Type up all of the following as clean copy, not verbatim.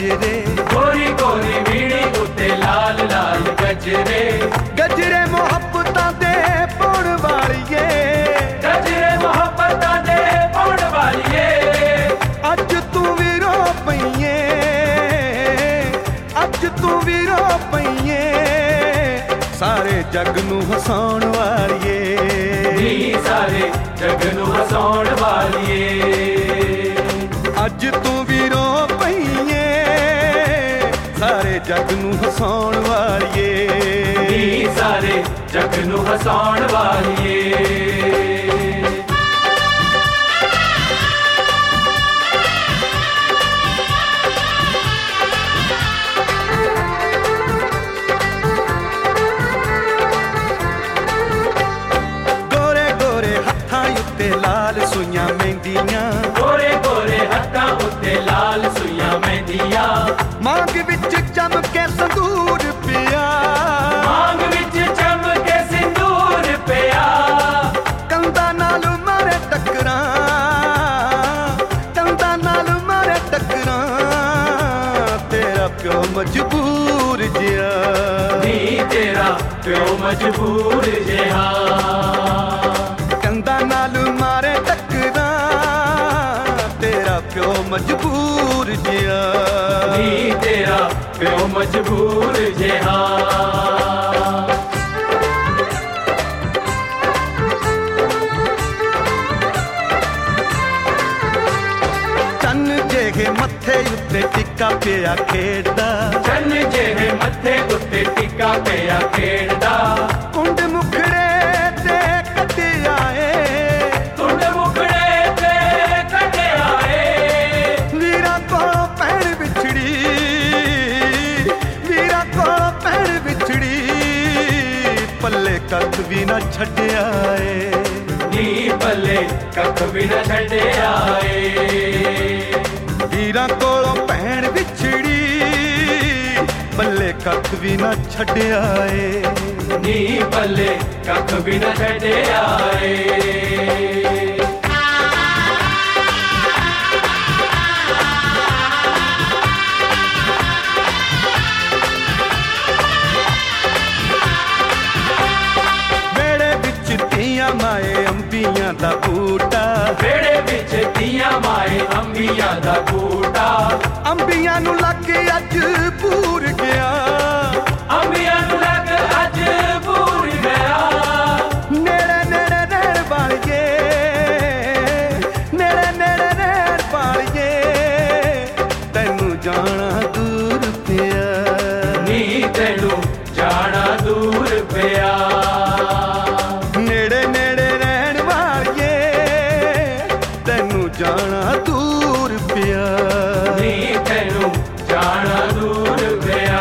गजरे गोरी गोरी बीड़ी उत्ते लाल लाल गजरे गजरे मुहब्बतां दे पौण वालिए गजरे मुहब्बतां दे पौण वालिए अज तू भी रो पईए अज तू भी रो पईए सारे जग नू हसाउण वालिए नी सारे जग नू हसाउण वालिए अज तू भी रो पईए सारे जग नू हसाउण वालिए नी सारे जग नू हसाउण वालिए लाल सुइयां मेहंदियां गोरे गोरे हत्थां उत्ते लाल सुइयां मेहंदियां मांग विच चमके संदूर पिया मांग विच चमके सिंदूर पिया कंधा नाल मारे टकरां कंधा नाल मारे टकरां तेरा प्यो मजबूर जिया नी तेरा प्यो मजबूर जिहा कंधा नाल मारे टकरां तेरा प्यो मजबूर जिया नी तेरा प्यो मजबूर जिहा चन्न जेहे मत्थे उत्ते टिक्का पिया खेड़दा चन्न जेहे मत्थे उत्ते टिक्का पिया खेड़दा कुंड मुखड़े ते कटे आए कुंड मुखड़े ते कटे आए वीरा को भैण बिछड़ी वीरा को भैण बिछड़ी पल्ले कख भी ना छड्डिया ए नी पल्ले कख भी ना छड्डिया ए वीरा कोलों भैण बिछड़ी पल्ले कख भी ना छड्डिया ए नी पल्ले कख भी ना छड्डिया ए माए अंबियां दा बूटा बेड़े विच दियां माए अंबियां दा बूटा अंबियां नू लग अज पूर गया अंबियां नू लग अज पूर गया नेड़े नेड़े नैण वालिए नेड़े नेड़े नैण वालिए तैनू जाना दूर पिया नी तैनू जाना दूर पिया जाना दूर पिया नी तैनू जाना दूर पिया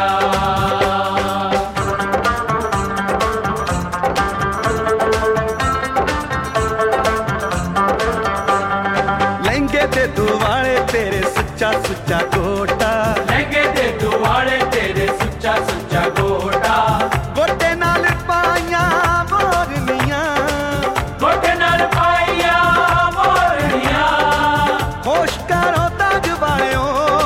लहंगे दे दुआले तेरे सच्चा सुच्चा गोटा लहंगे दे दुआले तेरे सच्चा सुच्चा गोटा गोटे नाल पाइयां मोरनियां गोटे नाल पाइयां होश करो ताज वालियो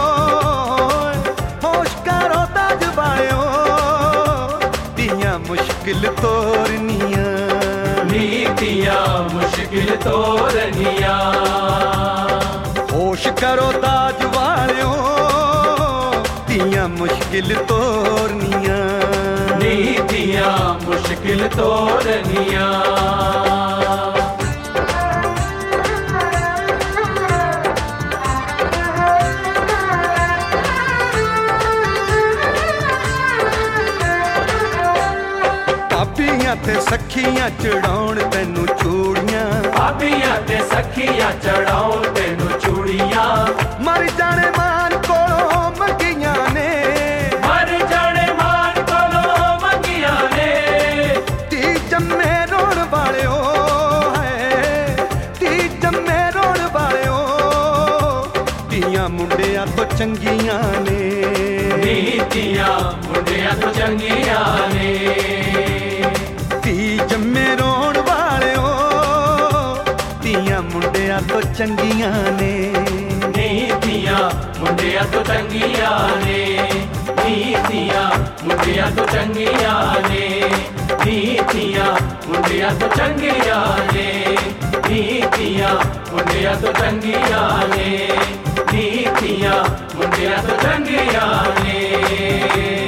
होश करो ताज वालियो दियां मुश्किल तोरनियां नी दियां मुश्किल तोरनियां होश करो ताज वालियो दियां मुश्किल तोरनियां नी दियां मुश्किल तोरनियां भाबियां ते सखियां चढ़ाउण तैनू चूड़ियां भाबियां ते सखियां चढ़ाउण तैनू चूड़ियां मर जाने मान कोलों मंगियां ने मर जाने मान कोलों मंगियां ने धी जम्मे रोण वालियो है धी जम्मे रोण वालियो धीयां मुंडियां तो चंगियां ने नी धीयां मुंडियां तो चंगियां ने धी जम्मे रोण वालियो धीयां मुंडियां तो चंगियां ने नी धीयां मुंडियां मुंडिया तो चंगिया ने नीतियां मुंडिया तो चंगिया ने नीतियां मुंडिया तो चंगिया ने नीतियां मुंडिया तो चंगिया ने नीतियां मुंडिया तो चंगिया ने